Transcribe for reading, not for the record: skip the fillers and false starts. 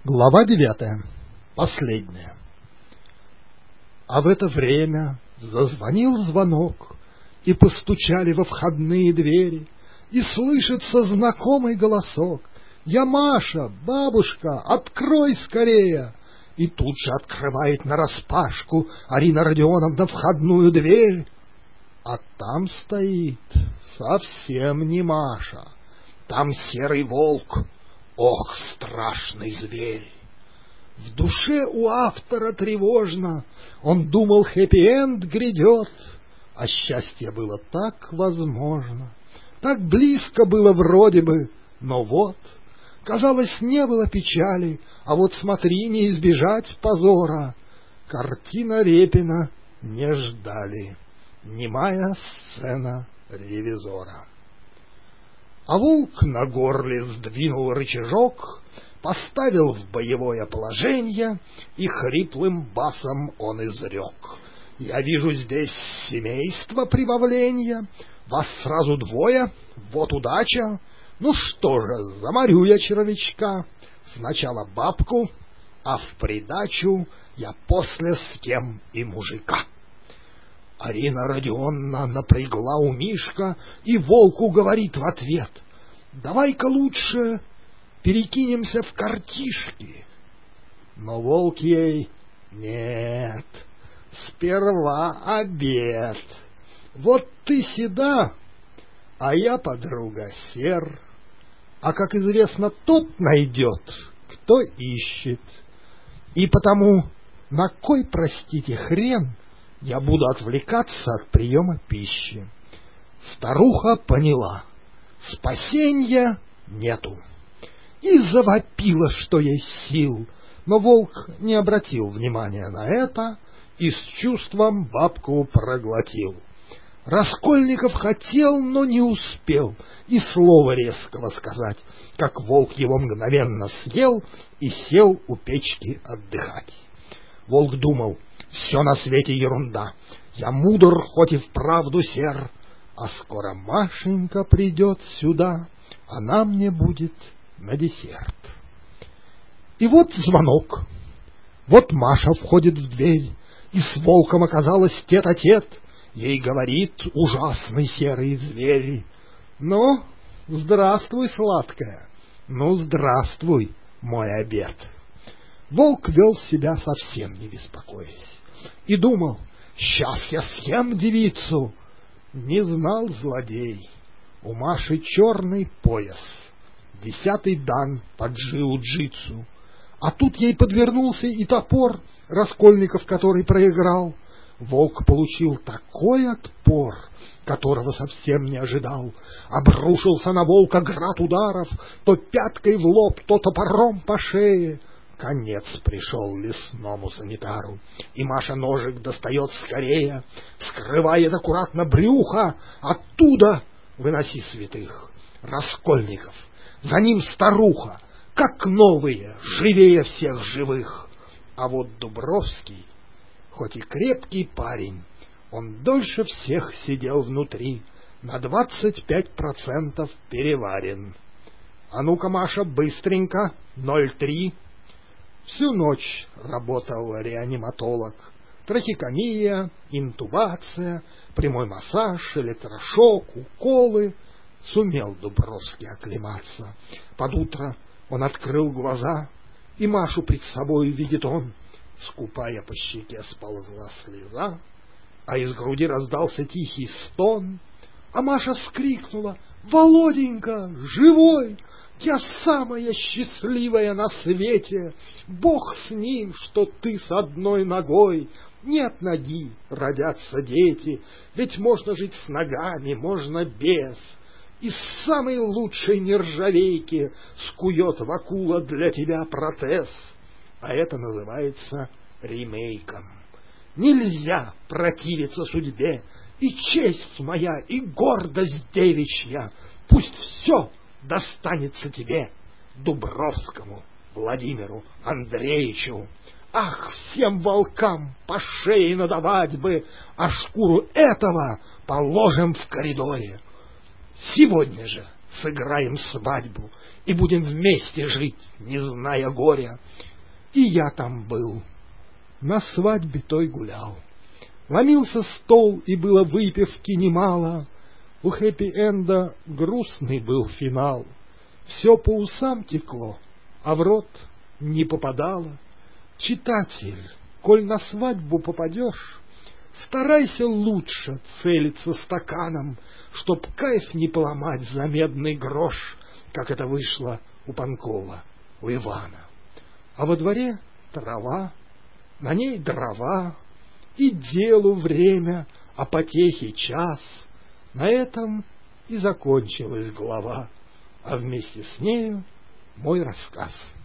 Глава 9. Последняя. А в это время зазвонил звонок, и постучали во входные двери, и слышится знакомый голосок: «Я Маша, бабушка, открой скорее!» И тут же открывает нараспашку Арина Родионовна входную дверь, а там стоит совсем не Маша, там серый волк. Ох, страшный зверь! В душе у автора тревожно, он думал, хэппи-энд грядет, а счастье было так возможно, так близко было вроде бы, но вот, казалось, не было печали, а вот смотри, не избежать позора. Картина Репина не ждали, немая сцена ревизора. А волк на горле сдвинул рычажок, поставил в боевое положение, и хриплым басом он изрек: «Я вижу здесь семейство прибавления, вас сразу двое, вот удача. Ну что же, заморю я червячка, сначала бабку, а в придачу я после с кем и мужика». Арина Родионовна напрягла умишка, и волку говорит в ответ: «Давай-ка лучше перекинемся в картишки». Но волк ей: «Нет, сперва обед. Вот ты седа, а я, подруга, сер. А, как известно, тот найдет, кто ищет. И потому на кой, простите, хрен я буду отвлекаться от приема пищи?» Старуха поняла: спасенья нету, и завопила, что есть сил. Но волк не обратил внимания на это и с чувством бабку проглотил. Раскольников хотел, но не успел и слова резкого сказать, как волк его мгновенно съел и сел у печки отдыхать. Волк думал: все на свете ерунда, я мудр, хоть и вправду сер, а скоро Машенька придет сюда, она мне будет на десерт. И вот звонок, вот Маша входит в дверь, и с волком оказалась тет-а-тет. Ей говорит ужасный серый зверь: «Ну, здравствуй, сладкая, ну, здравствуй, мой обед». Волк вел себя совсем не беспокоясь и думал: сейчас я съем девицу. Не знал злодей, у Маши черный пояс, 10-й дан по джиу-джитсу, а тут ей подвернулся и топор, Раскольников который проиграл. Волк получил такой отпор, которого совсем не ожидал. Обрушился на волка град ударов, то пяткой в лоб, то топором по шее. Конец пришел лесному санитару, и Маша ножик достает скорее, вскрывает аккуратно брюхо, оттуда выноси святых. Раскольников, за ним старуха, как новые, живее всех живых. А вот Дубровский, хоть и крепкий парень, он дольше всех сидел внутри, на 25% переварен. А ну-ка, Маша, быстренько, 0,3. Всю ночь работал реаниматолог. Трахеомия, интубация, прямой массаж, электрошок, уколы. Сумел Дубровский оклематься. Под утро он открыл глаза, и Машу пред собой видит он. Скупая по щеке сползла слеза, а из груди раздался тихий стон. А Маша вскрикнула: «Володенька, живой! Я самая счастливая на свете! Бог с ним, что ты с одной ногой! Нет ноги, родятся дети, ведь можно жить с ногами, можно без. Из самой лучшей нержавейки скует Вакула для тебя протез». А это называется ремейком. Нельзя противиться судьбе, и честь моя, и гордость девичья, пусть все достанется тебе, Дубровскому Владимиру Андреевичу. Ах, всем волкам по шее надавать бы, а шкуру этого положим в коридоре. Сегодня же сыграем свадьбу и будем вместе жить, не зная горя. И я там был, на свадьбе той гулял. Ломился стол, и было выпивки немало. У хэппи-энда грустный был финал. Все по усам текло, а в рот не попадало. Читатель, коль на свадьбу попадешь, старайся лучше целиться стаканом, чтоб кайф не поломать за медный грош, как это вышло у Панкова, у Ивана. А во дворе трава, на ней дрова, и делу время, а потехе час. На этом и закончилась глава, а вместе с нею мой рассказ.